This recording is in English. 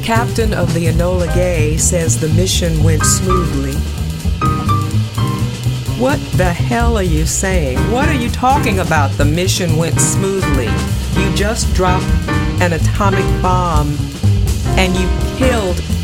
captain of the Enola Gay says the mission went smoothly. What the hell are you saying? What are you talking about? The mission went smoothly. You just dropped an atomic bomb and you killed